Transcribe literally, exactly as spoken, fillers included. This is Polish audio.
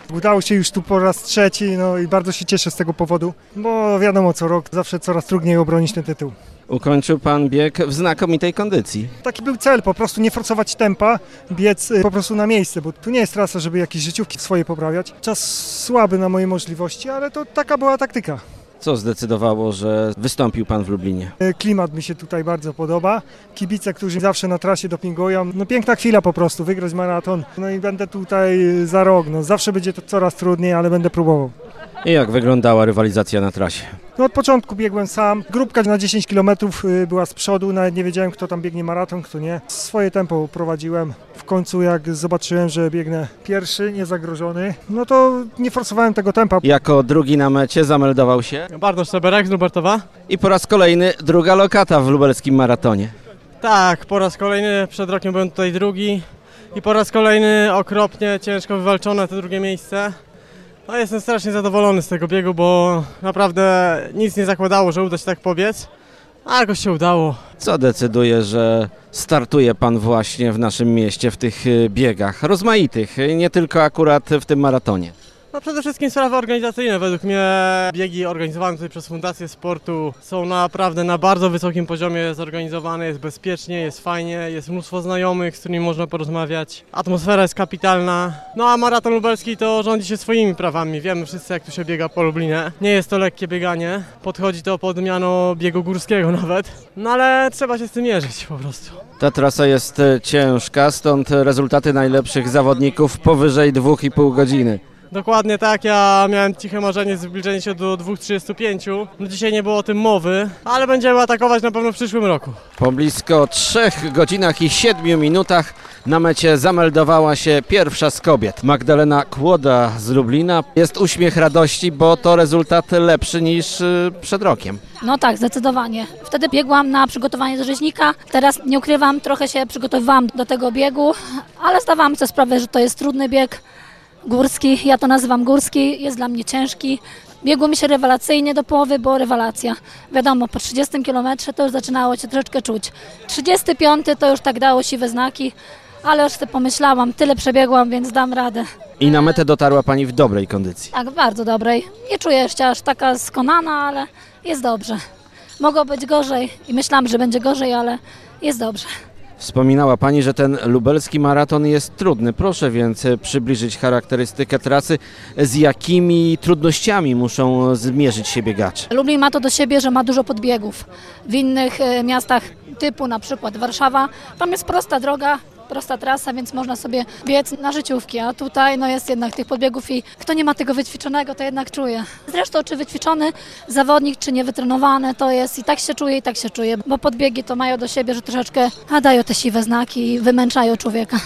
Udało się już tu po raz trzeci, no i bardzo się cieszę z tego powodu, bo wiadomo, co rok zawsze coraz trudniej obronić ten tytuł. Ukończył pan bieg w znakomitej kondycji. Taki był cel, po prostu nie forsować tempa, biec po prostu na miejsce, bo tu nie jest trasa, żeby jakieś życiówki swoje poprawiać. Czas słaby na moje możliwości, ale to taka była taktyka. Co zdecydowało, że wystąpił pan w Lublinie? Klimat mi się tutaj bardzo podoba. Kibice, którzy zawsze na trasie dopingują. No piękna chwila po prostu, wygrać maraton. No i będę tutaj za rok. No, zawsze będzie to coraz trudniej, ale będę próbował. I jak wyglądała rywalizacja na trasie? No od początku biegłem sam. Grupka na dziesięć kilometrów była z przodu, nawet nie wiedziałem, kto tam biegnie maraton, kto nie. Swoje tempo prowadziłem. W końcu jak zobaczyłem, że biegnę pierwszy, niezagrożony, no to nie forsowałem tego tempa. Jako drugi na mecie zameldował się Bartosz Seberek z Lubartowa. i po raz kolejny druga lokata w lubelskim maratonie. Tak, po raz kolejny, przed rokiem byłem tutaj drugi i po raz kolejny okropnie ciężko wywalczone to drugie miejsce. No, jestem strasznie zadowolony z tego biegu, bo naprawdę nic nie zakładało, że uda się tak pobiec, a jakoś się udało. Co decyduje, że startuje pan właśnie w naszym mieście w tych biegach rozmaitych, nie tylko akurat w tym maratonie? No przede wszystkim sprawy organizacyjne. Według mnie biegi organizowane tutaj przez Fundację Sportu są naprawdę na bardzo wysokim poziomie zorganizowane, jest bezpiecznie, jest fajnie, jest mnóstwo znajomych, z którymi można porozmawiać. Atmosfera jest kapitalna. No a maraton lubelski to rządzi się swoimi prawami. Wiemy wszyscy, jak tu się biega po Lublinie. Nie jest to lekkie bieganie, podchodzi to pod miano biegu górskiego nawet. No ale trzeba się z tym mierzyć po prostu. Ta trasa jest ciężka, stąd rezultaty najlepszych zawodników powyżej dwóch i pół godziny. Dokładnie tak, ja miałem ciche marzenie zbliżenia się do dwa trzydzieści pięć. No dzisiaj nie było o tym mowy, ale będziemy atakować na pewno w przyszłym roku. Po blisko trzech godzinach i siedmiu minutach na mecie zameldowała się pierwsza z kobiet. Magdalena Kłoda z Lublina. Jest uśmiech radości, bo to rezultat lepszy niż przed rokiem. No tak, zdecydowanie. Wtedy biegłam na przygotowanie do rzeźnika. Teraz nie ukrywam, trochę się przygotowywałam do tego biegu, ale zdawałam sobie sprawę, że to jest trudny bieg. Górski, ja to nazywam górski, jest dla mnie ciężki. Biegło mi się rewelacyjnie do połowy, bo rewelacja. Wiadomo, po trzydziestym kilometrze to już zaczynało się troszeczkę czuć. trzydziesty piąty to już tak dało siwe znaki, ale już sobie pomyślałam, tyle przebiegłam, więc dam radę. I na metę dotarła pani w dobrej kondycji. Tak, w bardzo dobrej. Nie czuję się aż taka skonana, ale jest dobrze. Mogło być gorzej i myślałam, że będzie gorzej, ale jest dobrze. Wspominała pani, że ten lubelski maraton jest trudny. Proszę więc przybliżyć charakterystykę trasy, z jakimi trudnościami muszą zmierzyć się biegacze. Lublin ma to do siebie, że ma dużo podbiegów. W innych miastach typu na przykład Warszawa, tam jest prosta droga, prosta trasa, więc można sobie biec na życiówki, a tutaj no, jest jednak tych podbiegów i kto nie ma tego wyćwiczonego, to jednak czuje. Zresztą czy wyćwiczony zawodnik, czy niewytrenowany, to jest i tak się czuje, i tak się czuje, bo podbiegi to mają do siebie, że troszeczkę a dają te siwe znaki i wymęczają człowieka.